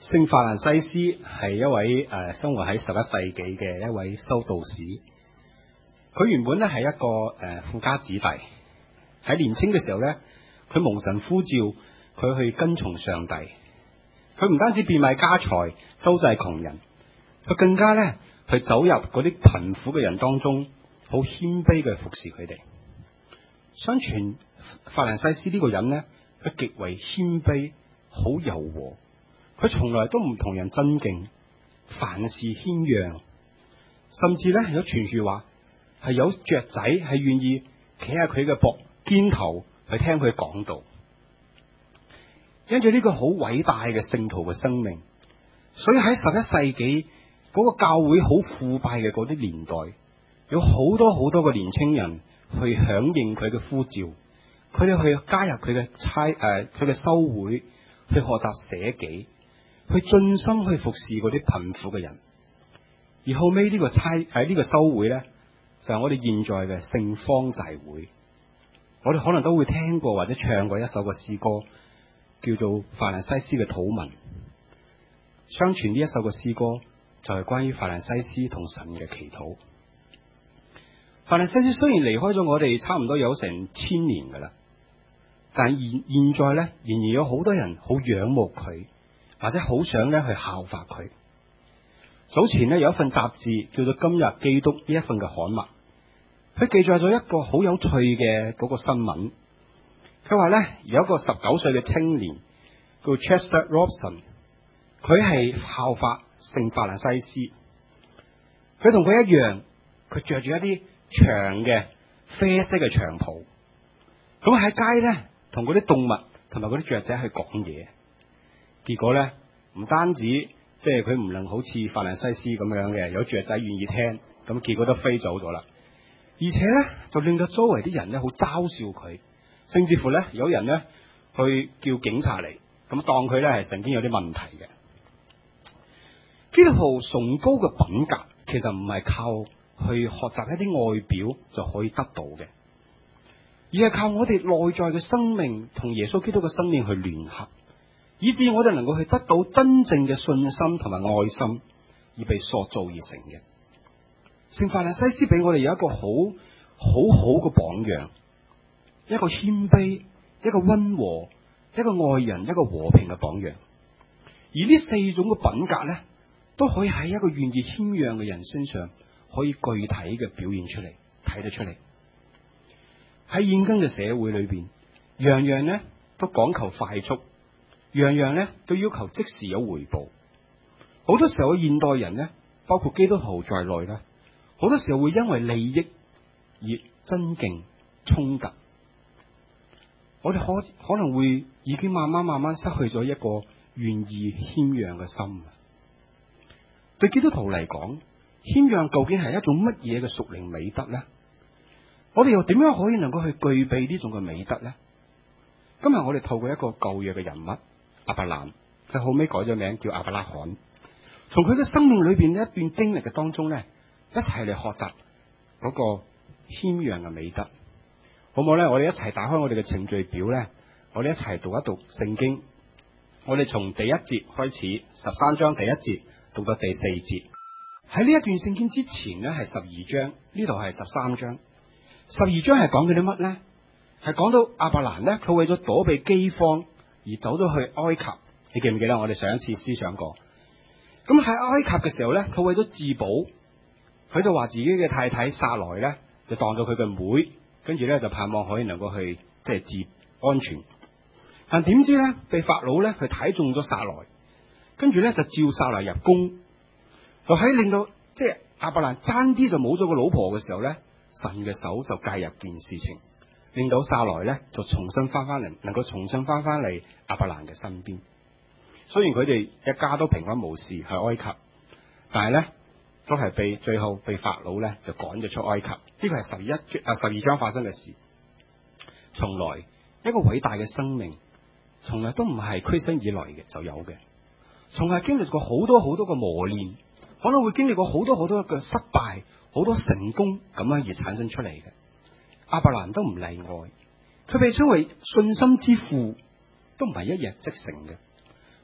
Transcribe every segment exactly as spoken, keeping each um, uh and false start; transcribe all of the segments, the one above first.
聖法蘭西斯係一位誒、呃、生活喺十一世紀嘅一位修道士。佢原本咧係一個誒、呃、富家子弟，喺年青嘅時候咧，佢蒙神呼召，佢去跟從上帝。佢唔單止變賣家財，周濟窮人，佢更加咧去走入嗰啲貧苦嘅人當中，好謙卑嘅服侍佢哋。相傳法蘭西斯呢個人咧，佢極為謙卑，好柔和。佢從來都唔同人爭競，凡事謙讓，甚至咧有傳說話係有雀仔係願意企喺佢嘅膊肩頭去聽佢講道。因住呢個好偉大嘅聖徒嘅生命，所以喺十一世紀嗰個教會好腐敗嘅嗰啲年代，有好多好多嘅年青人去響應佢嘅呼召，佢哋去加入佢嘅差誒佢嘅修會，去學習捨己，去盡心去服侍嗰啲貧苦嘅人。而後尾呢個差喺呢個修會咧，就係我哋現在嘅聖方濟會。我哋可能都會聽過或者唱過一首嘅詩歌，叫做法蘭西斯嘅禱文。相傳呢一首嘅詩歌就係關於法蘭西斯同神嘅祈禱。法蘭西斯雖然離開咗我哋差唔多有成千年噶啦，但係現現在咧仍然有好多人好仰慕佢，或者好想咧去效法佢。早前咧有一份雜誌叫做《今日基督》呢一份嘅刊物，佢記載咗一個好有趣嘅嗰個新聞。佢話咧有一個十九歲嘅青年叫 Chester Robson， 佢係效法聖法蘭西斯。佢同佢一樣，佢着住一啲長嘅啡色嘅長袍，咁喺街咧同嗰啲動物同埋嗰啲雀仔去講嘢。結果咧唔單止即係佢唔能好似法蘭西斯咁樣嘅有雀仔願意聽，咁結果都飛走咗啦。而且咧就令到周圍啲人咧好嘲笑佢。甚至乎咧，有人咧去叫警察嚟，咁當佢咧係曾經有啲問題嘅。基督徒崇高嘅品格，其實唔係靠去學習一啲外表就可以得到嘅，而係靠我哋內在嘅生命同耶穌基督嘅生命去聯合，以致我哋能夠去得到真正嘅信心同埋愛心，而被塑造而成嘅。聖法蘭西斯俾我哋有一個好好好嘅榜樣。一個謙卑，一個溫和，一個愛人，一個和平嘅榜樣。而呢四種嘅品格咧，都可以喺一個願意謙讓嘅人身上，可以具體嘅表現出嚟，睇得出嚟。喺現今嘅社會裏邊，樣樣咧都講求快速，樣樣咧都要求即時有回報。好多時候，現代人咧，包括基督徒在內咧，好多時候會因為利益而爭競衝突。我哋可可能會已經慢慢慢慢失去咗一個願意謙讓嘅心。對基督徒嚟講，謙讓究竟係一種乜嘢嘅屬靈美德呢？我哋又點樣可以能夠去具備呢種嘅美德呢？今日我哋透過一個舊約嘅人物亞伯蘭，佢後尾改咗名叫亞伯拉罕，從佢嘅生命裏邊一段經歷嘅當中咧，一齊嚟學習嗰個謙讓嘅美德。好唔好咧？我哋一齊打開我哋嘅程序表咧，我哋一齊讀一讀聖經。我哋從第一節開始，十三章第一節讀到第四節。喺呢一段聖經之前咧係十二章，呢度係十三章。十二章係講嘅啲乜咧？係講到亞伯蘭咧，佢為咗躲避饑荒而走咗去埃及。你記唔記得我哋上一次思想過？咁喺埃及嘅時候咧，佢為咗自保，佢就話自己嘅太太撒萊咧就當咗佢嘅妹。跟住咧就盼望可以能夠去即係自安全，但點知咧被法老咧佢睇中咗撒萊，跟住咧就召撒萊入宮，就喺令到即係亞伯蘭爭啲就冇咗個老婆嘅時候咧，神嘅手就介入件事情，令到撒萊咧就重新翻翻嚟，能夠重新翻翻嚟亞伯蘭嘅身邊。雖然佢哋一家都平安無事去埃及，但係咧都係被最後被法老咧就趕咗出埃及。呢個係十一啊十二章發生嘅事。從來一個偉大嘅生命，從來都唔係驅生以來嘅就有嘅，從來經歷過好多好多嘅磨練，可能會經歷過好多好多嘅失敗，好多成功咁樣而產生出嚟嘅。亞伯蘭都唔例外，佢被稱為信心之父，都唔係一日即成嘅。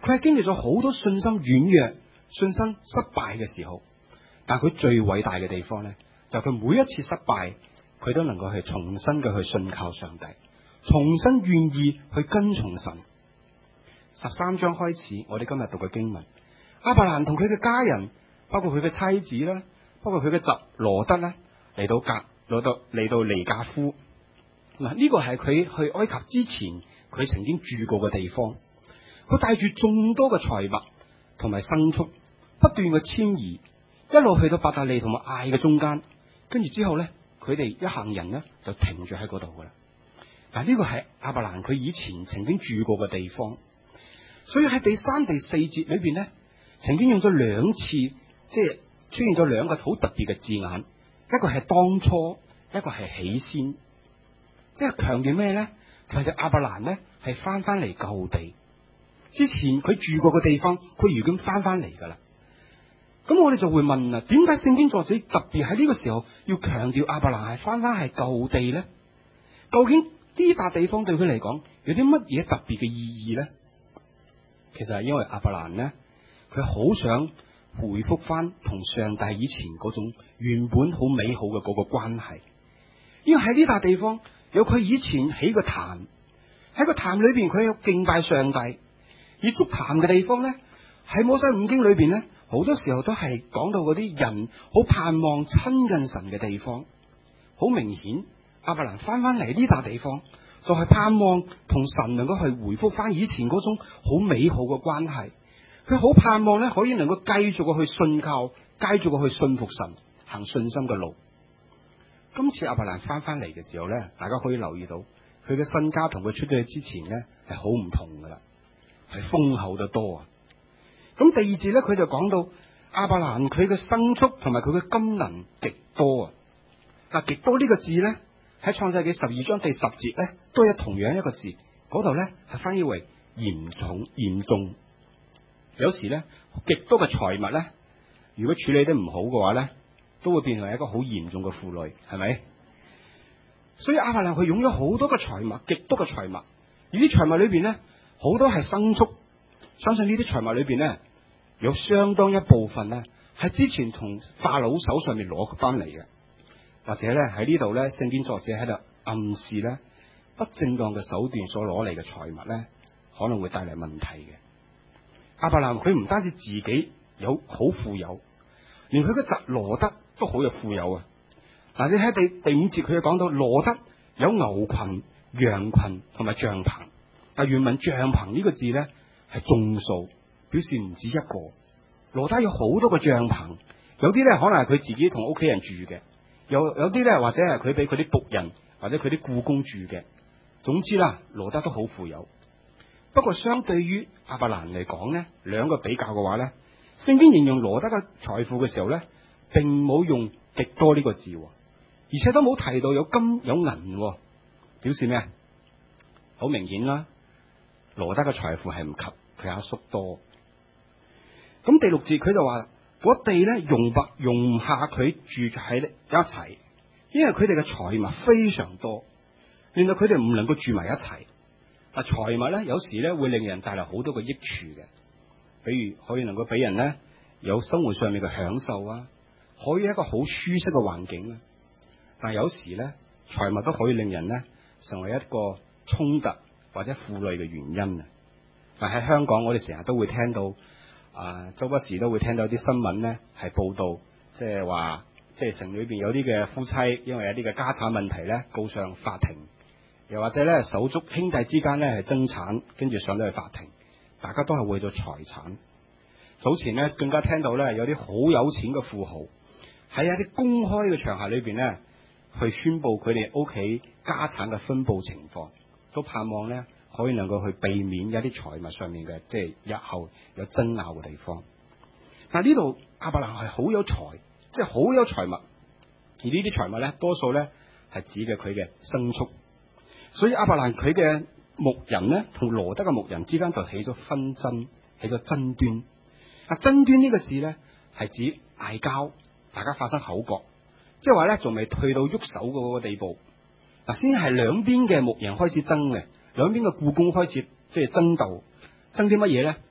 佢係經歷咗好多信心軟弱、信心失敗嘅時候，但佢最偉大嘅地方咧，就係佢每一次失敗，佢都能夠去重新嘅去信靠上帝，重新願意去跟從神。十三章開始，我哋今日讀嘅經文，亞伯蘭同佢嘅家人，包括佢嘅妻子啦，包括佢嘅侄羅得啦，嚟到格攞到嚟到尼格夫。嗱，呢個係佢去埃及之前佢曾經住過嘅地方。佢帶住眾多嘅財物同埋牲畜，不斷嘅遷移，一路去到伯特利同埋艾嘅中間，跟住之後咧，佢哋一行人咧就停住喺嗰度噶啦。嗱，呢個係亞伯蘭佢以前曾經住過嘅地方，所以喺第三、第四節裏邊咧，曾經用咗兩次，即係出現咗兩個好特別嘅字眼，一個係當初，一個係起先，即係強調咩咧？就係亞伯蘭咧係翻翻嚟舊地。之前佢住過嘅地方，佢如今翻翻嚟噶啦。咁我哋就會問啦，點解聖經作者特別喺呢個時候要強調亞伯蘭係翻翻係舊地咧？究竟呢笪地方對佢嚟講有啲乜嘢特別嘅意義咧？其實係因為亞伯蘭咧，佢好想回復翻同上帝以前嗰種原本好美好嘅嗰個關係。因為喺呢笪地方有佢以前起個壇，喺個壇裏邊佢有敬拜上帝。而築壇嘅地方咧，喺摩西五經裏邊咧，好多時候都係講到嗰啲人好盼望親近神嘅地方。好明顯，亞伯蘭翻翻嚟呢笪地方，就係盼望同神能夠去回復翻以前嗰種好美好嘅關係。佢好盼望咧，可以能夠繼續嘅去信靠，繼續嘅去信服神，行信心嘅路。今次亞伯蘭翻翻嚟嘅時候咧，大家可以留意到佢嘅身家同佢出咗去之前咧係好唔同噶啦。係豐厚得多啊！咁第二節咧，佢就講到亞伯蘭佢嘅牲畜同埋佢嘅金銀極多啊！嗱，極多呢個字咧喺創世記十二章第十節咧都有同樣一個字，嗰度咧係翻譯為嚴重嚴重。有時咧極多嘅財物咧，如果處理得唔好嘅話咧，都會變成一個好嚴重嘅負累，係咪？所以亞伯蘭佢擁有好多嘅財物，極多嘅財物，而啲財物裏邊咧。好多係牲畜，相信呢啲財物裏邊咧，有相當一部分咧係之前從法老手上面攞翻嚟嘅，或者咧喺呢度咧，聖經作者喺度暗示咧，不正當嘅手段所攞嚟嘅財物咧，可能會帶嚟問題嘅。亞伯蘭佢唔單止自己有好富有，連佢嘅侄羅得都好有富有啊！嗱，你喺第第五節佢就講到羅得有牛群、羊群同埋帳篷。但原文帳篷呢個字咧係眾數，表示唔止一個。羅得有好多個帳篷，有啲咧可能係佢自己同屋企人住嘅，有有啲咧或者係佢俾佢啲僕人或者佢啲僱工住嘅。總之啦，羅得都好富有。不過相對於亞伯蘭嚟講咧，兩個比較嘅話咧，聖經形容羅得嘅財富嘅時候咧，並冇用極多呢個字，而且都冇提到有金有銀，表示咩？好明顯啦。羅得嘅財富係唔及佢阿叔多。咁第六節佢就話，嗰地咧容不容唔下佢住喺一齊，因為佢哋嘅財物非常多，令到佢哋唔能夠住埋一齊。嗱，財物咧有時咧會令人帶來好多嘅益處嘅，比如可以能夠俾人咧有生活上面嘅享受啊，可以一個好舒適嘅環境啊。但係有時咧財物都可以令人咧成為一個衝突或者負累嘅原因啊！但喺香港，我哋成日都會聽到啊，周不時都會聽到啲新聞咧，係報道，即係話，即係城裏邊有啲嘅夫妻，因為有啲嘅家產問題咧，告上法庭，又或者咧手足兄弟之間咧係爭產，跟住上到去法庭，大家都係為咗財產。早前咧更加聽到咧有啲好有錢嘅富豪喺一啲公開嘅場合裏邊咧，去宣布佢哋屋企家產嘅分佈情況。都盼望咧，可以能夠去避免一啲財物上面嘅，即係日後有爭拗嘅地方。但係呢度亞伯蘭係好有財，即係好有財物，而呢啲財物咧，多數咧係指嘅佢嘅牲畜。所以亞伯蘭佢嘅牧人咧，同羅得嘅牧人之間就起咗紛爭，起咗爭端。啊，爭端呢個字咧係指嗌交，大家發生口角，即係話咧仲未退到喐手嗰個地步。嗱，先係兩邊嘅牧人開始爭嘅，兩邊嘅僱工開始即係爭鬥，爭啲乜嘢咧？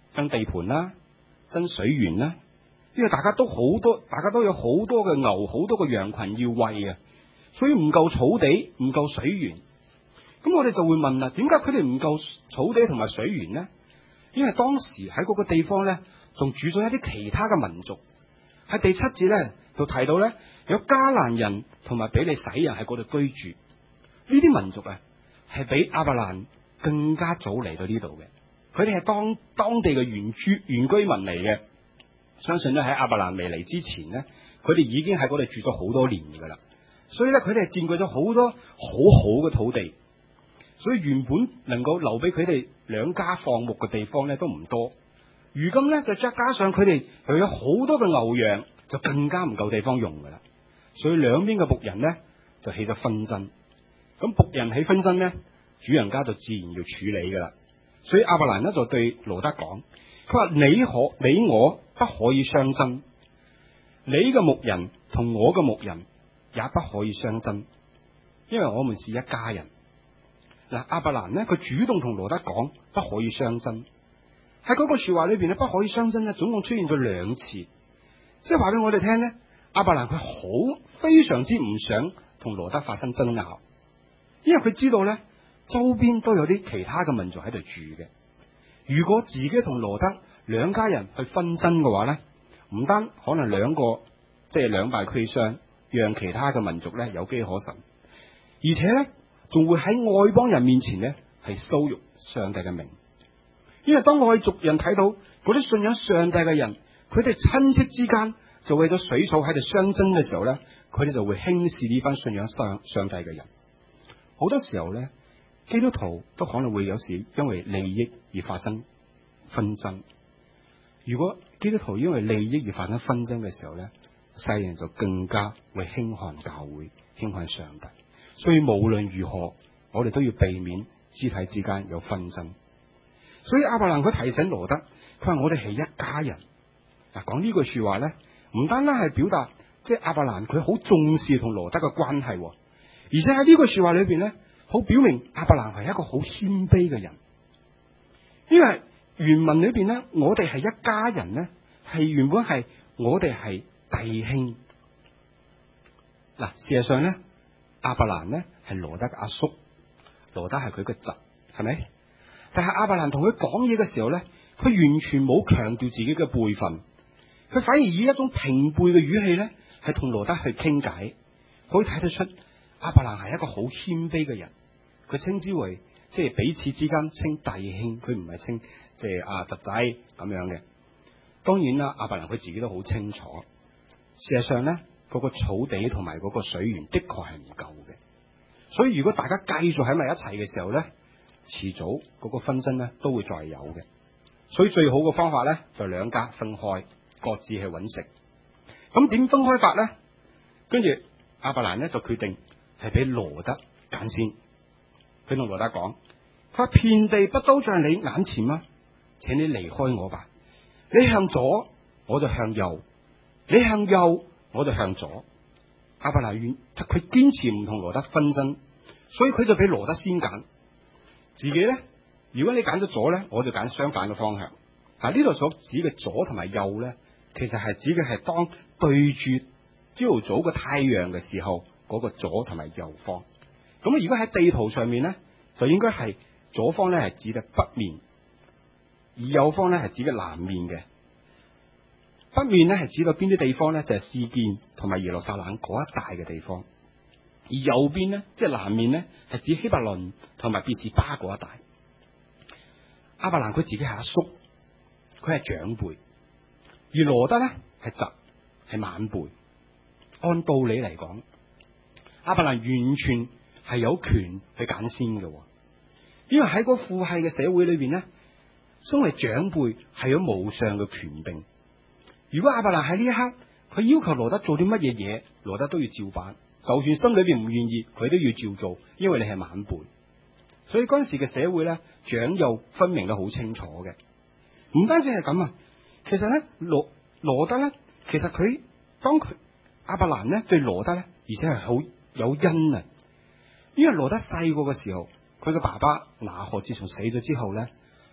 爭地盤啦，爭水源啦，因為大家都好多，大家都有好多嘅牛，好多嘅羊群要餵啊，所以唔夠草地，唔夠水源。咁我哋就會問啦，點解佢哋唔夠草地同埋水源呢？因為當時喺嗰個地方咧，仲住咗一啲其他嘅民族。喺第七節咧，就提到咧，有迦南人同埋比利洗人喺嗰度居住。呢啲民族啊，係比亞伯蘭更加早嚟到呢度嘅。佢哋係當當地嘅原住原居民嚟嘅。相信咧喺亞伯蘭未嚟之前咧，佢哋已經喺嗰度住咗好多年噶啦。所以咧，佢哋係佔據咗好多好好嘅土地。所以原本能夠留俾佢哋兩家放牧嘅地方咧都唔多，如今咧就再加上佢哋又有好多嘅牛羊，就更加唔夠地方用噶啦。所以兩邊嘅僕人咧就起咗紛爭。咁僕人起紛爭咧，主人家就自然要處理噶啦。所以亞伯蘭咧就對羅得講，佢話你可你我不可以相爭，你嘅牧人同我嘅牧人也不可以相爭，因為我們是一家人。嗱，亞伯蘭咧，佢主動同羅得講不可以相爭。喺嗰個說話裏邊咧，不可以相爭咧，總共出現咗兩次，即係話俾我哋聽咧，亞伯蘭佢好非常之唔想同羅得發生爭拗，因為佢知道咧周邊都有啲其他嘅民族喺度住嘅。如果自己同羅得兩家人去紛爭嘅話咧，唔單可能兩個即係兩敗俱傷，讓其他嘅民族咧有機可乘，而且咧。仲會喺外邦人面前咧，係羞辱上帝嘅名。因為當外族人睇到嗰啲信仰上帝嘅人，佢哋親戚之間就為咗水草喺度相爭嘅時候咧，佢哋就會輕視呢班信仰上上帝嘅人。好多時候咧，基督徒都可能會有時因為利益而發生紛爭。如果基督徒因為利益而發生紛爭嘅時候咧，世人就更加會輕看教會，輕看上帝。所以無論如何，我哋都要避免肢體之間有紛爭。所以亞伯蘭佢提醒羅得，佢話我哋係一家人。嗱，講呢句說話咧，唔單單係表達即係亞伯蘭佢好重視同羅得嘅關係，而且喺呢句說話裏邊咧，好表明亞伯蘭係一個好謙卑嘅人。因為原文裏邊咧，我哋係一家人咧，係原本係我哋係弟兄。嗱，事實上咧。亞伯蘭咧係羅得嘅阿叔，羅得係佢嘅侄，係咪？但係亞伯蘭同佢講嘢嘅時候咧，佢完全冇強調自己嘅輩分，佢反而以一種平輩嘅語氣咧，係同羅得去傾偈。可以睇得出亞伯蘭係一個好謙卑嘅人，佢稱之為即係彼此之間稱弟兄，佢唔係稱即係阿侄仔咁樣嘅。當然啦，亞伯蘭佢自己都好清楚，事實上咧。嗰個草地同埋嗰個水源的確係唔夠嘅，所以如果大家繼續喺埋一齊嘅時候咧，遲早嗰個紛爭咧都會再有嘅。所以最好嘅方法咧就兩家分開，各自去揾食。咁點分開法咧？跟住亞伯蘭咧就決定係俾羅得揀先。佢同羅得講：佢話遍地不都在你眼前嗎？請你離開我吧。你向左，我就向右；你向右。我就向左。亞伯蘭願佢堅持唔同羅得紛爭，所以佢就俾羅得先揀。自己咧，如果你揀咗左咧，我就揀相反嘅方向。嗱，呢度所指嘅左同埋右咧，其實係指嘅係當對住朝頭早嘅太陽嘅時候，嗰個左同埋右方。咁如果喺地圖上面咧，就應該係左方咧係指嘅北面，而右方咧係指嘅南面嘅。北面咧係指到邊啲地方咧？就係示劍同埋耶路撒冷嗰一帶嘅地方。而右邊咧，即係南面咧，係指希伯倫同埋別是巴嗰一帶。亞伯蘭佢自己係阿叔，佢係長輩；而羅得咧係侄，係晚輩。按道理嚟講，亞伯蘭完全係有權去揀先嘅，因為喺個父系嘅社會裏邊咧，身為長輩係有無上嘅權柄。如果亞伯蘭喺呢一刻，佢要求羅得做啲乜嘢嘢，羅得都要照辦，就算心裏邊唔願意，佢都要照做，因為你係晚輩。所以嗰陣時嘅社會咧，長幼分明得好清楚嘅。唔單止係咁啊，其實咧羅羅得咧，其實佢當佢亞伯蘭咧對羅得咧，而且係好有恩啊。因為羅得細個嘅時候，佢嘅爸爸拿鶴自從死咗之後咧，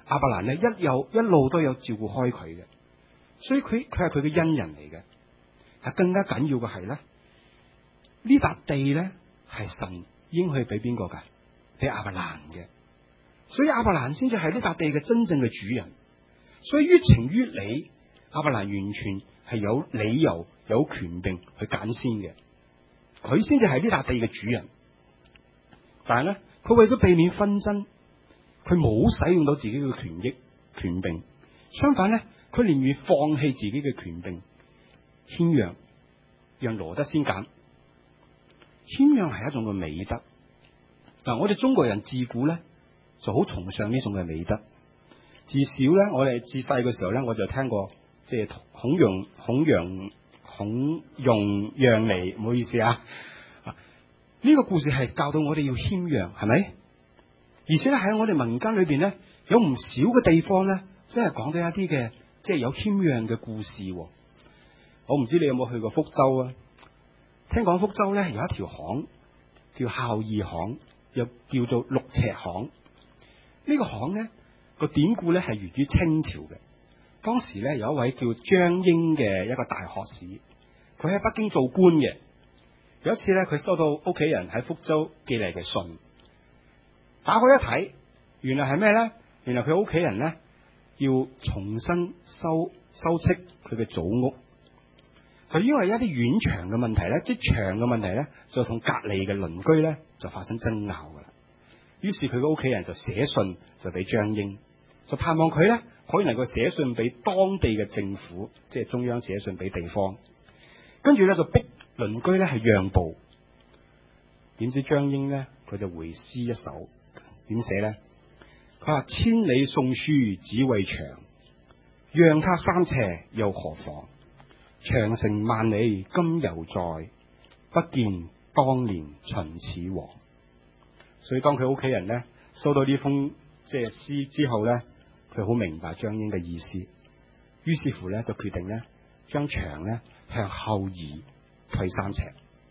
亞伯蘭咧一有一路都有照顧開佢嘅，所以佢佢係佢嘅恩人嚟嘅。係更加緊要嘅係咧，呢笪地咧係神應許俾邊個噶？俾亞伯蘭嘅，所以亞伯蘭先至係呢笪地嘅真正嘅主人。所以於情於理，亞伯蘭完全係有理由、有權柄去揀先嘅，佢先至係呢笪地嘅主人。但係咧，佢為咗避免紛爭，佢冇使用到自己嘅權益、權柄，相反咧，佢寧願放棄自己嘅權柄，謙讓，讓羅得先揀。謙讓係一種嘅美德。嗱，我哋中國人自古咧就好崇尚呢種嘅美德。自小咧，我哋自細嘅時候咧，我就聽過，即係孔融、孔融、孔融讓梨，唔好意思啊。呢個故事係教導我哋要謙讓，係咪？而且咧喺我哋民間裏邊咧，有唔少嘅地方咧，即係講到一啲嘅，即係有謙讓嘅故事。我唔知你有冇去過福州啊？聽講福州咧有一條巷叫孝義巷，又叫做六尺巷。呢、這個巷咧個典故咧係源於清朝嘅。當時咧有一位叫張英嘅一個大學士，佢喺北京做官嘅。有一次咧，佢收到屋企人喺福州寄嚟嘅信，打開一睇，原來係咩咧？原來佢屋企人咧要重新修修葺佢嘅祖屋，就因為一啲院牆嘅問題咧，啲牆嘅問題咧，就同隔籬嘅鄰居咧就發生爭拗噶啦。於是佢嘅屋企人就寫信就俾張英，就盼望佢咧可以能夠寫信俾當地嘅政府，即係中央寫信俾地方，跟住咧就逼鄰居咧係讓步。點知張英咧佢就回詩一首，點寫咧？佢話千里送書只為牆，讓他三尺又何妨？長城萬里今猶在，不見當年秦始皇。所以當佢屋企人咧收到呢封即係詩之後咧，佢好明白張英嘅意思，於是乎咧就決定咧將牆咧向後移退三尺。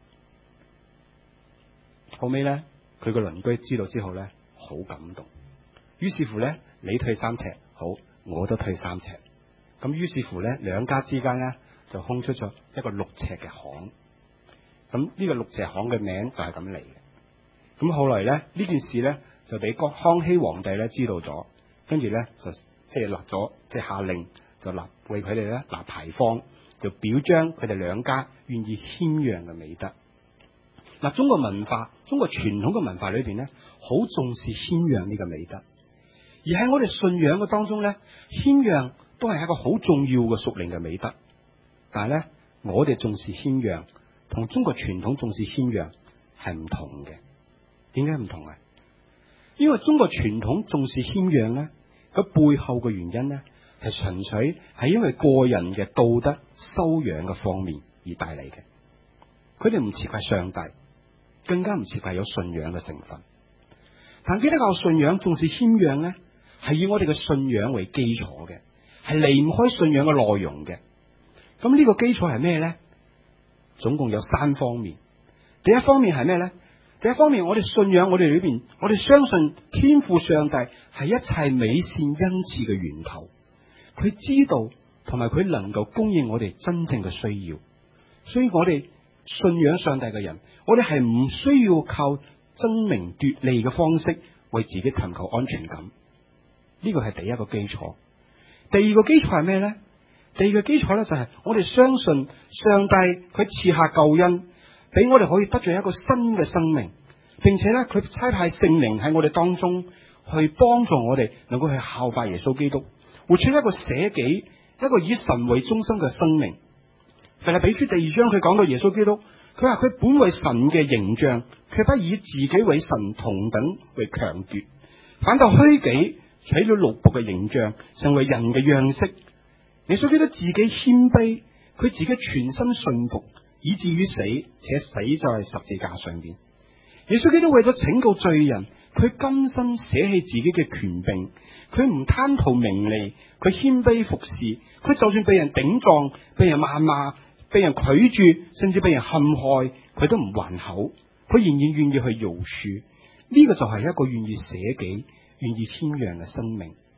後尾咧佢個鄰居知道之後咧好感動，於是乎咧你退三尺，好，我都退三尺。咁於是乎咧兩家之間咧就空出咗一個六尺嘅巷。咁呢個六尺巷嘅名就係咁嚟嘅。咁後來咧呢件事咧就俾康熙皇帝咧知道咗，跟住咧就即係立咗即係下令，就立為佢哋咧立牌坊，就表彰佢哋兩家願意謙讓嘅美德。嗱，中國文化、中國傳統嘅文化裏邊咧，好重視謙讓呢個美德。而喺我哋信仰嘅當中咧，謙讓都係一個好重要嘅屬靈嘅美德。但係咧，我哋重視謙讓，同中國傳統重視謙讓係唔同嘅。點解唔同啊？因為中國傳統重視謙讓咧，個背後嘅原因咧，係純粹係因為個人嘅道德修養嘅方面而帶嚟嘅。佢哋唔似係上帝，更加唔似係有信仰嘅成分。但基督教信仰重視謙讓咧，係以我哋嘅信仰為基礎嘅，係離唔開信仰嘅內容嘅。咁呢個基礎係咩咧？總共有三方面。第一方面係咩咧？第一方面，我哋信仰我哋裏邊，我哋相信天父上帝係一切美善恩賜嘅源頭，佢知道同埋佢能夠供應我哋真正嘅需要。所以我哋信仰上帝嘅人，我哋係唔需要靠爭名奪利嘅方式為自己尋求安全感。呢個係第一個基礎。第二個基礎係咩咧？第二個基礎咧就係我哋相信上帝佢賜下救恩，俾我哋可以得着一個新嘅生命，並且咧佢差派聖靈喺我哋當中去幫助我哋能夠去效法耶穌基督，活出一個捨己、一個以神為中心嘅生命。腓立比書第二章佢講到耶穌基督，佢話佢本為神嘅形象，卻不以自己為神同等為強奪，反倒虛己，取了奴僕嘅形象，成為人嘅樣式。耶穌基督自己謙卑，佢自己全身順服，以至於死，且死在十字架上邊。耶穌基督為咗拯救罪人，佢甘心捨棄自己嘅權柄，佢唔貪圖名利，佢謙卑服侍，佢就算被人頂撞、被人謾罵、被人拒絕，甚至被人陷害，佢都唔還口，佢仍然願意去饒恕。呢、這個就係一個願意捨己、願意謙讓嘅生命。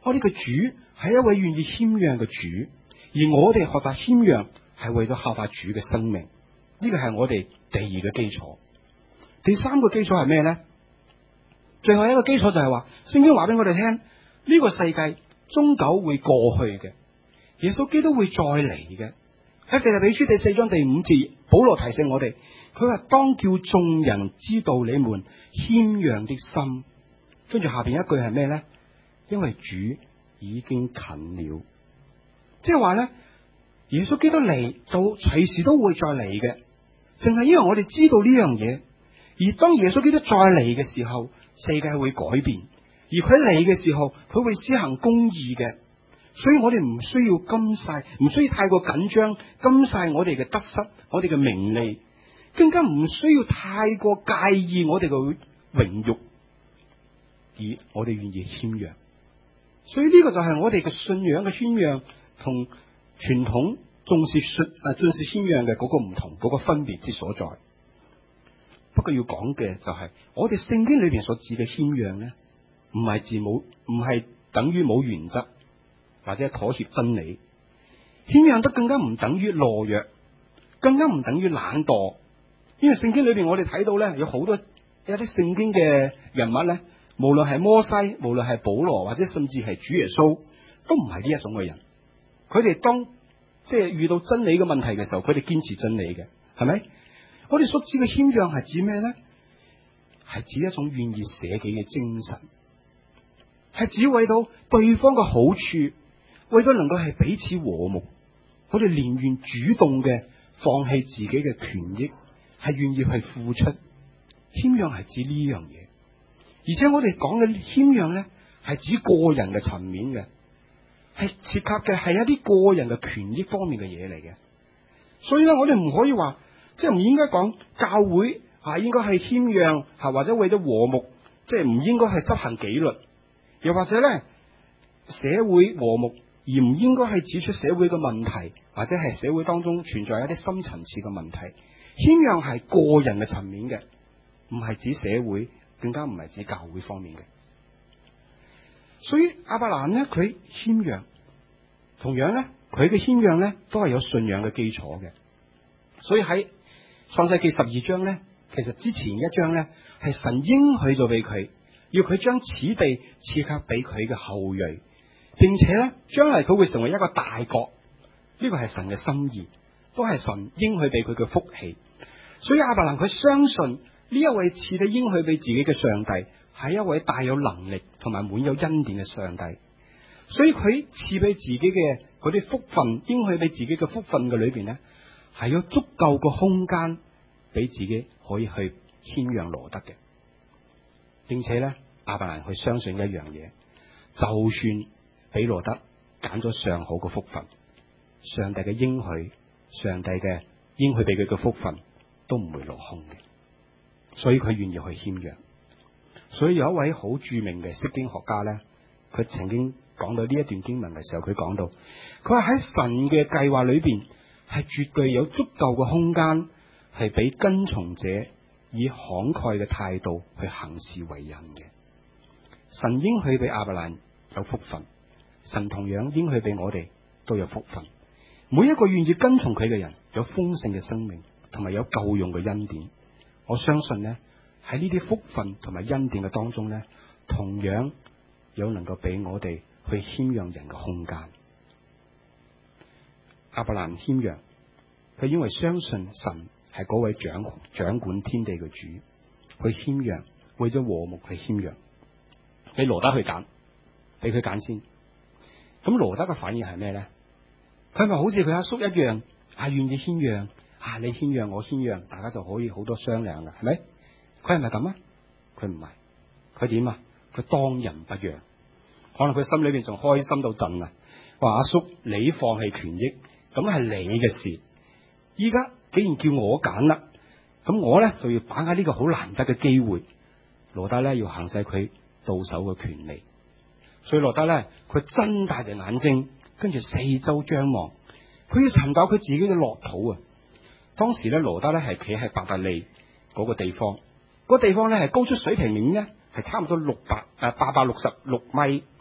我哋嘅主係一位願意謙讓嘅主，而我哋學習謙讓係為咗效法主嘅生命。呢個係我哋第二個基礎。第三個基礎係咩咧？最後一個基礎就係話，聖經話俾我哋聽，呢個世界終究會過去嘅，耶穌基督會再嚟嘅。喺腓立比書第四章第五節，保羅提醒我哋，佢話當叫眾人知道你們謙讓的心。跟住下邊一句係咩咧？因為主已經近了，即係話咧，耶穌基督嚟就隨時都會再嚟嘅，淨係因為我哋知道呢樣嘢。而當耶穌基督再嚟嘅時候，世界會改變，而佢嚟嘅時候，佢會施行公義嘅。所以我哋唔需要金晒，唔需要太過緊張，金晒我哋嘅得失，我哋嘅名利，更加唔需要太過介意我哋嘅榮譽，而我哋願意謙讓。所以呢個就係我哋嘅信仰嘅謙讓，同傳統重視信啊重視謙讓嘅嗰個唔同，嗰個分別之所在。不過要講嘅就係、是，我哋聖經裏邊所指嘅謙讓咧，唔係字冇，唔係等於冇原則或者妥協真理。謙讓得更加唔等於懦弱，更加唔等於懶惰。因為聖經裏邊我哋睇到咧，有好多一啲聖經嘅人物咧，無論係摩西，無論係保羅，或者甚至係主耶穌，都唔係呢一種嘅人。佢哋當即係遇到真理嘅問題嘅時候，佢哋堅持真理嘅，係咪？我哋所指嘅謙讓係指咩咧？係指一種願意捨己嘅精神，係指為到對方嘅好處，為咗能夠係彼此和睦，我哋寧願主動嘅放棄自己嘅權益，係願意去付出。謙讓係指呢樣嘢，而且我哋講嘅謙讓咧，係指個人嘅層面嘅，係涉及嘅係一啲個人嘅權益方面嘅嘢嚟嘅。所以咧，我哋唔可以話。即係唔應該講教會啊，應該係謙讓吓，或者為咗和睦，即係唔應該係執行紀律，又或者咧社會和睦而唔應該係指出社會嘅問題，或者係社會當中存在一啲深層次嘅問題。謙讓係個人嘅層面嘅，唔係指社會，更加唔係指教會方面嘅。所以亞伯蘭咧，佢謙讓，同樣咧，佢嘅謙讓咧都係有信仰嘅基礎嘅。所以喺創世記十二章咧，其實之前一章咧係神應許咗俾佢，要佢將此地賜給俾佢嘅後裔，並且咧將來佢會成為一個大國。呢個係神嘅心意，都係神應許俾佢嘅福氣。所以亞伯蘭佢相信呢一位賜嘅應許俾自己嘅上帝係一位大有能力同埋滿有恩典嘅上帝。所以佢賜俾自己嘅嗰啲福分，應許俾自己嘅福分嘅裏邊咧，係有足夠嘅空間俾自己可以去謙讓羅得嘅，並且咧亞伯蘭去相信一樣嘢，就算俾羅得揀咗上好嘅福分，上帝嘅應許，上帝嘅應許俾佢嘅福分都唔會落空嘅，所以佢願意去謙讓。所以有一位好著名嘅釋經學家咧，佢曾經講到呢一段經文嘅時候，佢講到，佢話喺神嘅計劃裏邊，係絕對有足夠嘅空間，係俾跟從者以慷慨嘅態度去行事為人嘅。神應許俾亞伯蘭有福分，神同樣應許俾我哋都有福分。每一個願意跟從佢嘅人，有豐盛嘅生命，同埋有夠用嘅恩典。我相信呢，喺呢啲福分同埋恩典嘅當中呢，同樣有能夠俾我哋去謙讓人嘅空間。亞伯蘭謙讓，佢因為相信神係嗰位掌掌管天地嘅主，去謙讓，為咗和睦去謙讓，俾羅得去揀，俾佢揀先。咁羅得嘅反應係咩咧？佢咪好似佢阿叔一樣，啊願意謙讓，啊你謙讓我謙讓，大家就可以好多商量嘅，係咪？佢係咪咁啊？佢唔係，佢點啊？佢當仁不讓，可能佢心裏邊仲開心到震啊！話阿叔你放棄權益，咁係你嘅事。依家既然叫我揀啦，咁我咧就要把握呢個好難得嘅機會。羅得咧要行使佢到手嘅權利，所以羅得咧佢睜大隻眼睛，跟住四周張望，佢要尋找佢自己嘅樂土啊！當時咧羅得咧係企喺伯特利嗰個地方，嗰個地方咧係高出水平面咧係差唔多六百誒八百六十六米，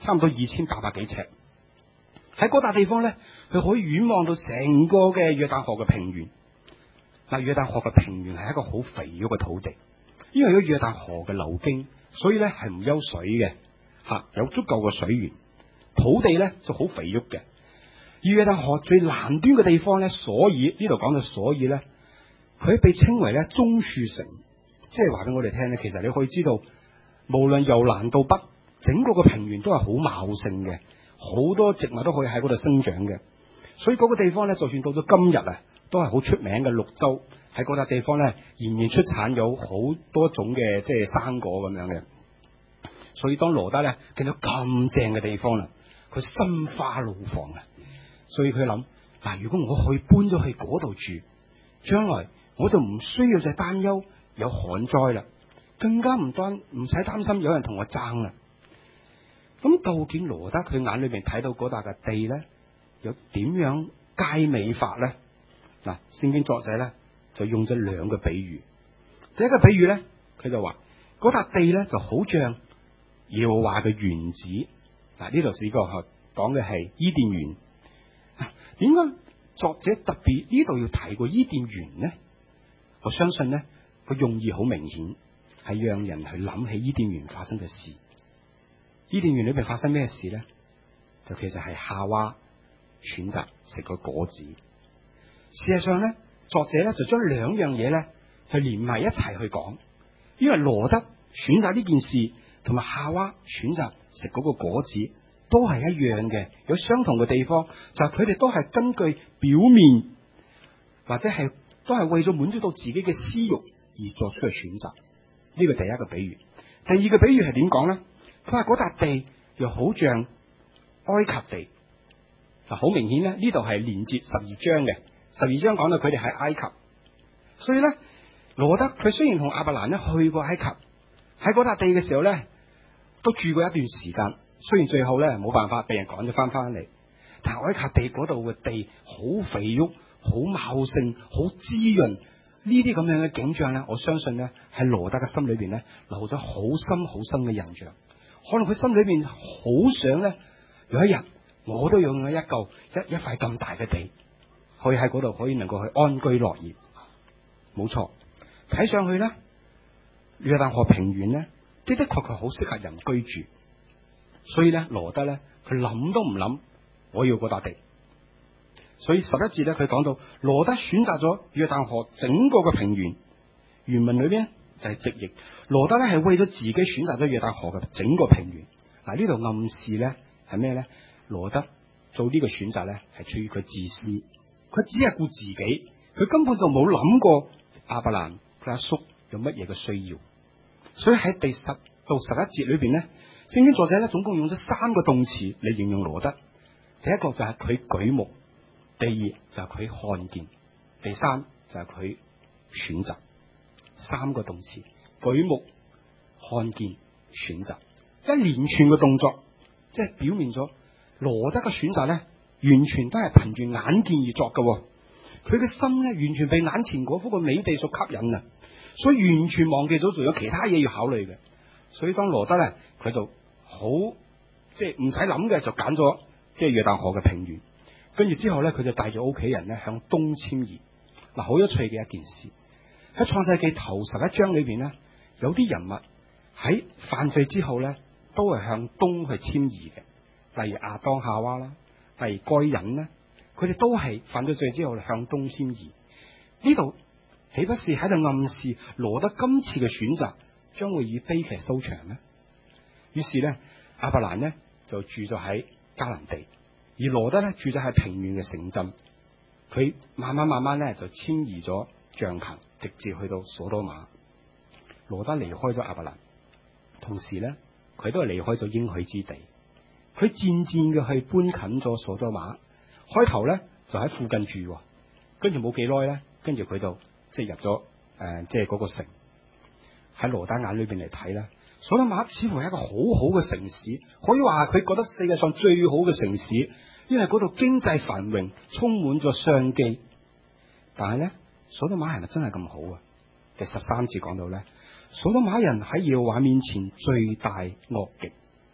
差唔多二千八百幾尺。喺嗰笪地方咧，佢可以遠望到成個嘅約旦河嘅平原。嗱，約旦河嘅平原係一個好肥沃嘅土地，因為有約旦河嘅流經，所以咧係唔憂水嘅，吓有足夠嘅水源。土地咧就好肥沃嘅。而約旦河最南端嘅地方咧，所以呢度講到所以咧，佢被稱為咧棕樹城，即係話俾我哋聽咧，其實你可以知道，無論由南到北，整個個平原都係好茂盛嘅。好多植物都可以喺嗰度生長嘅，所以嗰個地方咧，就算到咗今日啊，都係好出名嘅綠洲。喺嗰笪地方咧，仍然出產有好多種嘅即係生果咁樣嘅。所以當羅德咧見到咁正嘅地方啦，佢心花怒放啊！所以佢諗嗱，如果我可以搬咗去嗰度住，將來我就唔需要再擔憂有旱災啦，更加唔擔唔使擔心有人同我爭啦。咁究竟羅德佢眼裏邊睇到嗰笪嘅地咧，有點樣佳美法咧？嗱，聖經作者咧就用咗兩個比喻。第一個比喻咧，佢就話嗰笪地咧就好像耶和華嘅園子。嗱，呢度試過講嘅係伊甸園。點解作者特別呢度要提過伊甸園呢？我相信咧，個用意好明顯，係讓人去諗起伊甸園發生嘅事。伊甸園裏邊發生咩事咧？就其實係夏娃選擇食個果子。事實上咧，作者咧就將兩樣嘢咧就連埋一齊去講，因為羅德選擇呢件事，同埋夏娃選擇食嗰個果子，都係一樣嘅，有相同嘅地方，就係佢哋都係根據表面或者係都係為咗滿足到自己嘅私欲而作出嘅選擇。呢個第一個比喻。第二個比喻係點講咧？佢話嗰笪地又好像埃及地，就好明顯咧。呢度係連接十二章嘅，十二章講到佢哋喺埃及，所以咧羅德佢雖然同亞伯蘭咧去過埃及，喺嗰笪地嘅時候咧都住過一段時間，雖然最後咧冇辦法被人趕咗翻翻嚟，但係埃及地嗰度嘅地好肥沃、好茂盛、好滋潤，呢啲咁樣嘅景象咧，我相信咧喺羅德嘅心裏邊咧留咗好深好深嘅印象。可能佢心裏邊好想咧，有一日我都擁有一嚿一一塊咁大嘅地，可以喺嗰度可以能夠去安居樂業。冇錯，睇上去咧，約旦河平原咧的的確確好適合人居住。所以咧，羅德咧佢諗都唔諗，我要嗰笪地。所以十一節咧，佢講到羅德選擇咗約旦河整個嘅平原，原文裏邊就係直譯，羅德咧係為咗自己選擇咗約旦河嘅整個平原。嗱，呢度暗示咧係咩咧？羅德做呢個選擇咧係出於佢自私，佢只係顧自己，佢根本就冇諗過亞伯蘭佢阿叔有乜嘢嘅需要。所以喺第十到十一節裏邊咧，聖經作者咧總共用咗三個動詞嚟形容羅德。第一個就係佢舉目，第二就係佢看見，第三就係佢選擇。三個動詞：舉目、看見、選擇，一連串嘅動作，即係表明咗羅德嘅選擇咧，完全都係憑住眼見而作嘅。佢嘅心咧，完全被眼前嗰幅嘅美地所吸引啊，所以完全忘記咗仲有其他嘢要考慮嘅。所以當羅德咧，佢就好即係唔使諗嘅，就揀咗即係約旦河嘅平原。跟住之後咧，佢就帶咗屋企人咧向東遷移。嗱，好有趣嘅一件事。喺創世記頭十一章裏邊咧，有啲人物喺犯罪之後咧，都係向東去遷移嘅。例如亞當夏娃啦，例如該隱咧，佢哋都係犯咗罪之後向東遷移。呢度豈不是喺度暗示羅德今次嘅選擇將會以悲劇收場呢？於是咧，亞伯蘭咧就住咗喺迦南地，而羅德咧住咗喺平原嘅城鎮。佢慢慢慢慢咧就遷移咗帳篷，直接去到所多瑪。羅德離開咗亞伯蘭，同時咧佢都係離開咗應許之地。佢漸漸嘅去搬近咗所多瑪。開頭咧就喺附近住，跟住冇幾耐咧，跟住佢就即係入咗誒、呃，即係嗰個城。喺羅德眼裏邊嚟睇咧，所多瑪似乎係一個好好嘅城市，可以話佢覺得世界上最好嘅城市，因為嗰度經濟繁榮，充滿咗商機。但係咧，所多瑪係咪真係咁好啊？第十三節講到咧，所多瑪人喺耶和華面前罪大惡極，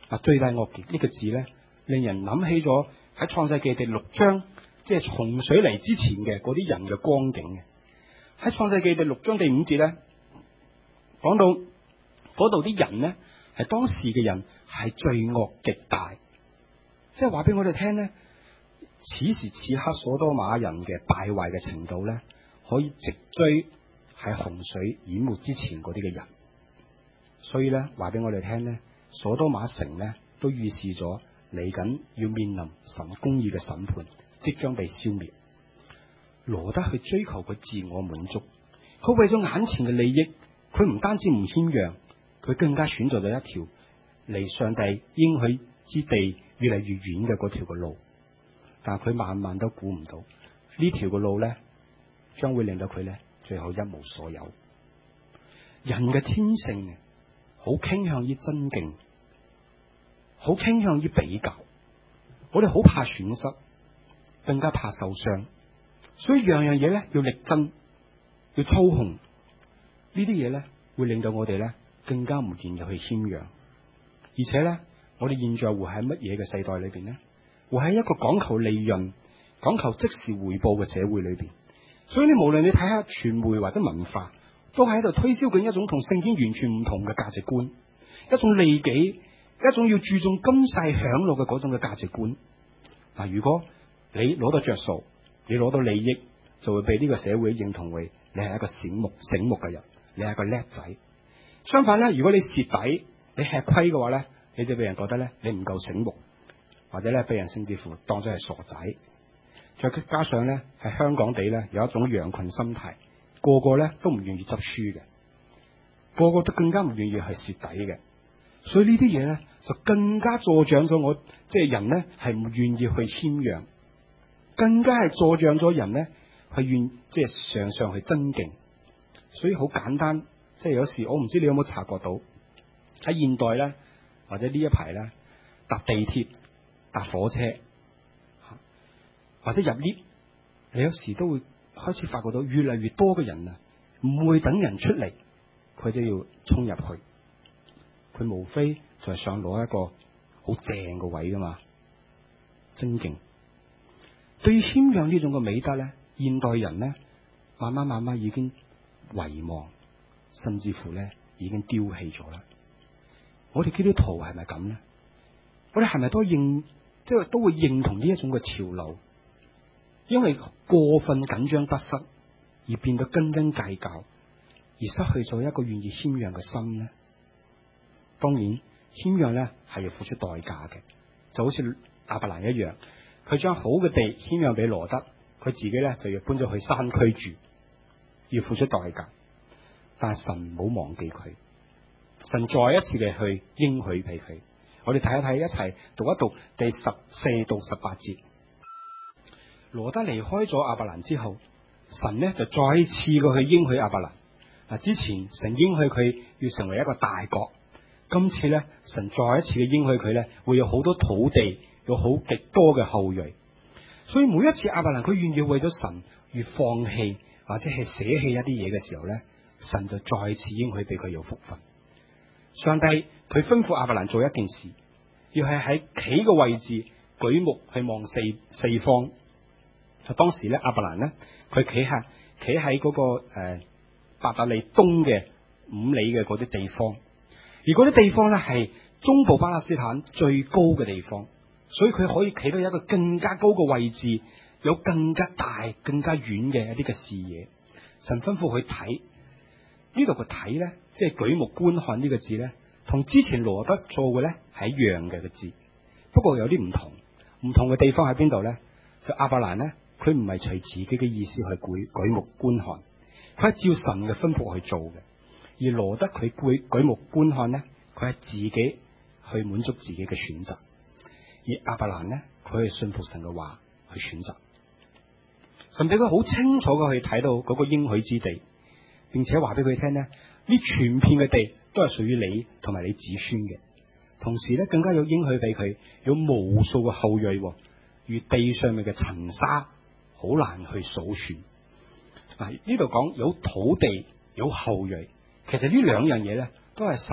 嗱，最大惡極呢個字咧，令人諗起咗喺創世記第六章，即係洪水嚟之前嘅嗰啲人嘅光景嘅。喺創世記第六章第五節咧，講到嗰度啲人咧，係當時嘅人係罪惡極大，即係話俾我哋聽咧，此時此刻所多瑪人嘅敗壞嘅程度咧，可以直追喺洪水淹沒之前嗰啲嘅人。所以咧，話俾我哋聽咧，所多瑪城咧都預示咗嚟緊要面臨神公義嘅審判，即將被消滅。羅得去追求佢自我滿足，佢為咗眼前嘅利益，佢唔單止唔謙讓，佢更加選擇咗一條離上帝應許之地越嚟越遠嘅嗰條嘅路。但係佢萬萬都估唔到呢條嘅路咧，將會令到佢咧最後一無所有。人嘅天性好傾向於爭競，好傾向於比較，我哋好怕損失，更加怕受傷，所以樣樣嘢咧要力爭，要操控，呢啲嘢咧會令到我哋咧更加唔願意去謙讓。而且咧，我哋現在活喺乜嘢嘅世代裏邊咧？活喺一個講求利潤、講求即時回報嘅社會裏邊。所以你無論你睇下傳媒或者文化，都喺度推銷緊一種同聖經完全唔同嘅價值觀，一種利己、一種要注重今世享樂嘅嗰種嘅價值觀。嗱，如果你攞到着數，你攞到利益，就會被呢個社會認同為你係一個醒目醒目嘅人，你係一個叻仔。相反咧，如果你蝕底、你吃虧嘅話咧，你就被人覺得咧你唔夠醒目，或者咧被人甚至乎當咗係傻仔。再加上咧喺香港地咧有一種羊群心態，個個咧都唔願意執輸嘅，個個都更加唔願意係蝕底嘅。所以呢啲嘢咧就更加助長咗我，即係人咧係唔願意去謙讓，更加係助長咗人咧係願即係常常去爭競。所以好簡單，即係有時我唔知你有冇察覺到喺現代咧，或者呢一排咧搭地鐵、搭火車或者入 lift， 你有時都會開始發覺到越嚟越多嘅人啊，唔會等人出嚟，佢都要衝入去。佢無非就係想攞一個好正嘅位噶嘛，爭競。對於謙讓呢種嘅美德咧，現代人咧慢慢慢慢已經遺忘，甚至乎咧已經丟棄咗啦。我哋基督徒係咪咁咧？我哋係咪都認即係都會認同呢一種嘅潮流？因為過分緊張得失而變得斤斤計較，而失去咗一個願意謙讓嘅心咧。當然謙讓咧係要付出代價嘅，就好似亞伯蘭一樣，佢將好嘅地謙讓俾羅得，佢自己咧就要搬咗去山區住，要付出代價。但係神唔好忘記佢，神再一次嘅去應許俾佢。我哋睇一睇，一齊讀一讀第十四到十八節。羅得離開咗亞伯蘭之後，神呢就再次過去應許亞伯蘭。嗱，之前神應許佢要成為一個大國，今次咧神再一次嘅應許佢咧會有好多土地，有好極多嘅後裔。所以每一次亞伯蘭佢願意為咗神而放棄或者係捨棄一啲嘢嘅時候咧，神就再次應許俾佢有福分。上帝佢吩咐亞伯蘭做一件事，要係喺企嘅位置舉目去望四四方。當時咧亞伯蘭咧佢企喺企喺嗰個誒伯特利東嘅五里嘅嗰啲地方，而嗰啲地方咧係中部巴勒斯坦最高嘅地方，所以佢可以企到一個更加高嘅位置，有更加大、更加遠嘅一啲嘅視野。神吩咐佢睇呢度嘅睇咧，即係舉目觀看呢個字咧，同之前羅得做嘅咧係一樣嘅個字，不過有啲唔同。唔同嘅地方喺邊度咧？就亞伯蘭咧，佢唔係隨自己嘅意思去舉舉目觀看，佢係照神嘅吩咐去做嘅。而羅得佢舉舉目觀看咧，佢係自己去滿足自己嘅選擇。而亞伯蘭咧，佢係信服神嘅話去選擇。神俾佢好清楚嘅去睇到嗰個應許之地，並且話俾佢聽咧，呢全片嘅地都係屬於你同埋你子孫嘅。同時咧，更加有應許俾佢有無數嘅後裔，如地上面嘅塵沙，好難去數算。嗱，呢度講有土地有後裔，其實呢兩樣嘢咧，都係神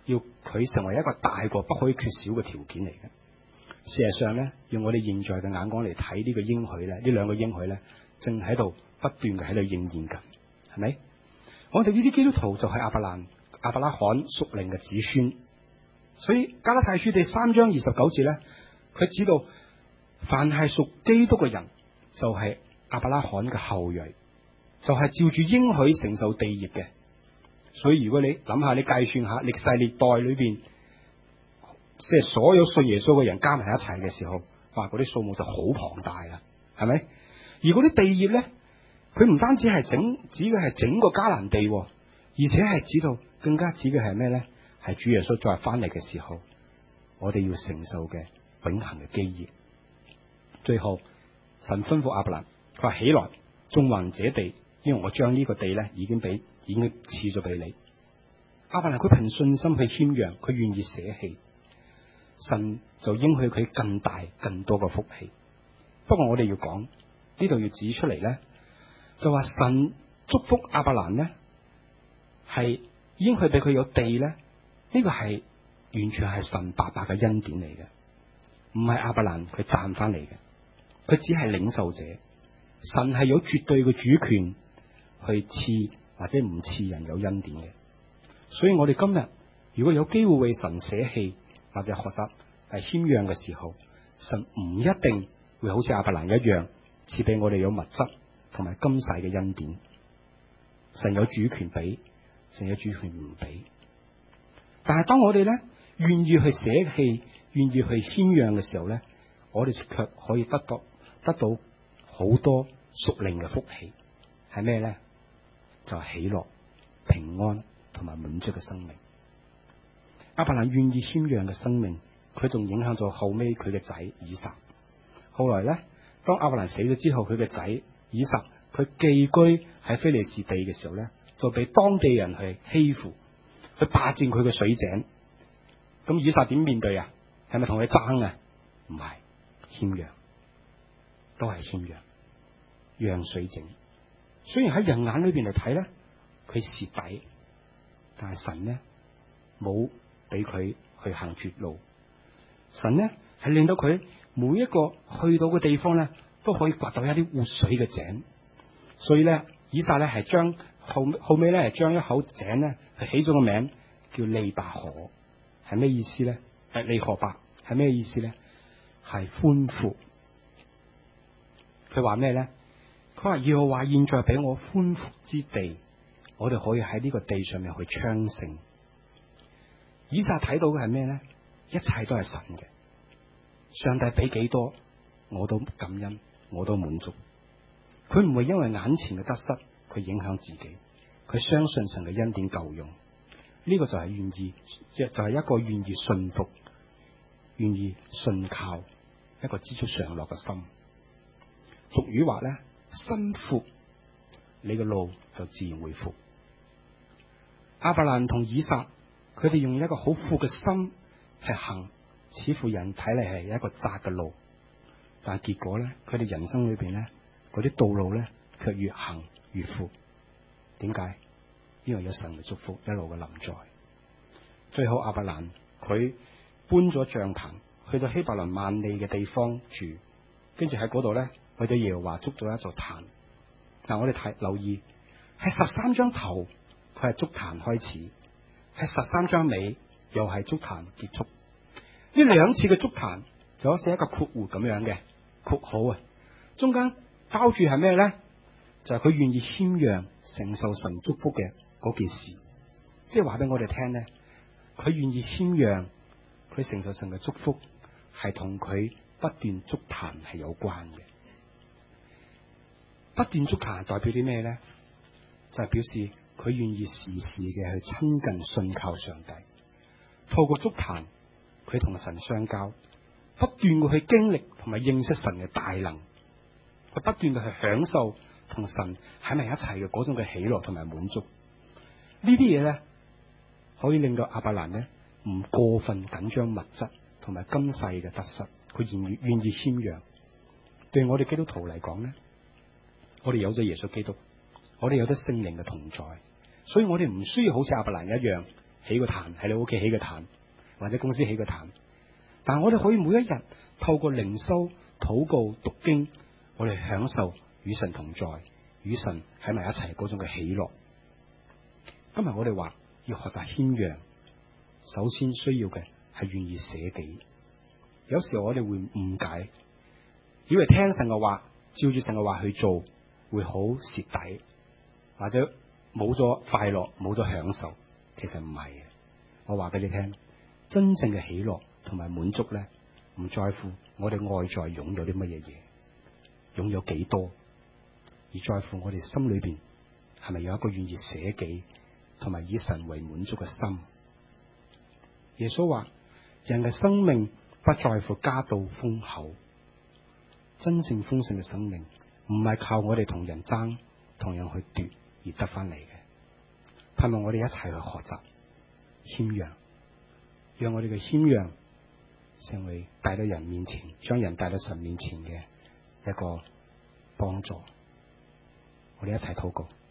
要佢成為一個大過不可以缺少嘅條件嚟嘅。事實上咧，用我哋現在嘅眼光嚟睇呢個應許咧，呢兩個應許咧，正喺度不斷嘅喺度應驗緊，係咪？我哋呢啲基督徒就係亞伯蘭、亞伯拉罕屬靈嘅子孫，所以加拉太書第三章二十九節咧，佢指到凡係屬基督嘅人，就係亞伯拉罕嘅後裔，就係照住應許承受地業嘅。所以如果你諗下，你計算下歷世歷代裏邊，即係所有信耶穌嘅人加埋一齊嘅時候，哇，嗰啲數目就好龐大啦，係咪？而嗰啲地業咧，佢唔單止係整指嘅係整個迦南地，而且係指到更加指嘅係咩咧？係主耶穌再翻嚟嘅時候，我哋要承受嘅永恆嘅基業。最後神吩咐亞伯蘭，佢話起來，縱橫這地，因為我將呢個地咧已經俾已經賜咗俾你。亞伯蘭佢憑信心去謙讓，佢願意捨棄，神就應許佢更大更多嘅福氣。不過我哋要講呢度要指出嚟咧，就話神祝福亞伯蘭咧，係應許俾佢有地咧，呢個係完全係神白白嘅恩典嚟嘅，唔係亞伯蘭佢賺翻嚟嘅，佢只係領受者。神係有絕對嘅主權去賜或者唔賜人有恩典嘅。所以我哋今日如果有機會為神捨棄或者學習係謙讓嘅時候，神唔一定會好似亞伯蘭一樣賜俾我哋有物質同埋今世嘅恩典。神有主權俾，神有主權唔俾。但係當我哋咧願意去捨棄、願意去謙讓嘅時候咧，我哋卻可以得到得到好多屬靈嘅福氣。係咩咧？就係喜樂、平安同埋滿足嘅生命。亞伯蘭願意謙讓嘅生命，佢仲影響咗後尾佢嘅仔以撒。後來咧，當亞伯蘭死咗之後，佢嘅仔以撒佢寄居喺非利士地嘅時候咧，就被當地人去欺負，去霸佔佢嘅水井。咁以撒點面對啊？係咪同佢爭啊？唔係，謙讓，都係謙讓，讓水井。雖然喺人眼裏邊嚟睇咧，佢蝕底，但係神咧冇俾佢去行絕路。神咧係令到佢每一個去到嘅地方咧，都可以掘到一啲活水嘅井。所以咧，以撒咧係將後後尾咧係將一口井咧係起咗個名叫利百河，係咩意思咧？誒，利河伯係咩意思咧？係寬闊。佢話咩咧？佢話耶和華現在俾我寬闊之地，我哋可以喺呢個地上面去昌盛。以撒睇到嘅係咩咧？一切都係神嘅，上帝俾幾多我都感恩，我都滿足。佢唔會因為眼前嘅得失，佢影響自己。佢相信神嘅恩典夠用，呢個就係願意，即係就係一個願意信服、願意信靠一個知足常樂嘅心。俗語話咧，心闊，你嘅路就自然會闊。亞伯蘭同以撒，佢哋用一個好闊嘅心去行，似乎人睇嚟係一個窄嘅路，但係結果咧，佢哋人生裏邊咧，嗰啲道路咧，卻越行越闊。點解？因為有神嘅祝福一路嘅臨在。最後亞伯蘭佢搬咗帳篷，去到希伯倫萬利嘅地方住，跟住喺嗰度咧，為咗耶和華築咗一座壇。嗱，我哋睇留意，係十三章頭佢係築壇開始，係十三章尾又係築壇結束。呢兩次嘅築壇就好似一個括弧咁樣嘅括號啊，中間包住係咩咧？就係佢願意謙讓承受神祝福嘅嗰件事，即係話俾我哋聽咧，佢願意謙讓佢承受神嘅祝福，係同佢不斷築壇係有關嘅。不斷築壇代表啲咩咧？就係表示佢願意時時嘅去親近信靠上帝，透過築壇佢同神相交，不斷嘅去經歷同埋認識神嘅大能，佢不斷嘅去享受同神喺埋一齊嘅嗰種嘅喜樂同埋滿足。呢啲嘢咧，可以令到亞伯蘭咧唔過分緊張物質同埋今世嘅得失，佢願意願意謙讓。對我哋基督徒嚟講咧，我哋有咗耶穌基督，我哋有咗聖靈嘅同在，所以我哋唔需要好似亞伯蘭一樣起個壇，喺你屋企起個壇，或者公司起個壇。但係我哋可以每一日透過靈修、禱告、讀經，我哋享受與神同在，與神喺埋一齊嗰種嘅喜樂。今日我哋話要學習謙讓，首先需要嘅係願意捨己。有時候我哋會誤解，以為聽神嘅話，照住神嘅話去做，會好蝕底，或者冇咗快樂，冇咗享受。其實唔係嘅，我話俾你聽，真正嘅喜樂同埋滿足咧，唔在乎我哋外在擁有啲乜嘢嘢，擁有幾多，而在乎我哋心裏邊係咪有一個願意捨己同埋以神為滿足嘅心。耶穌話：人嘅生命不在乎家道豐厚，真正豐盛嘅生命唔係靠我哋同人爭，同樣去奪而得翻嚟嘅。盼望我哋一齊去學習謙讓，讓我哋嘅謙讓成為帶到人面前，將人帶到神面前嘅一個幫助。我哋一齊禱告。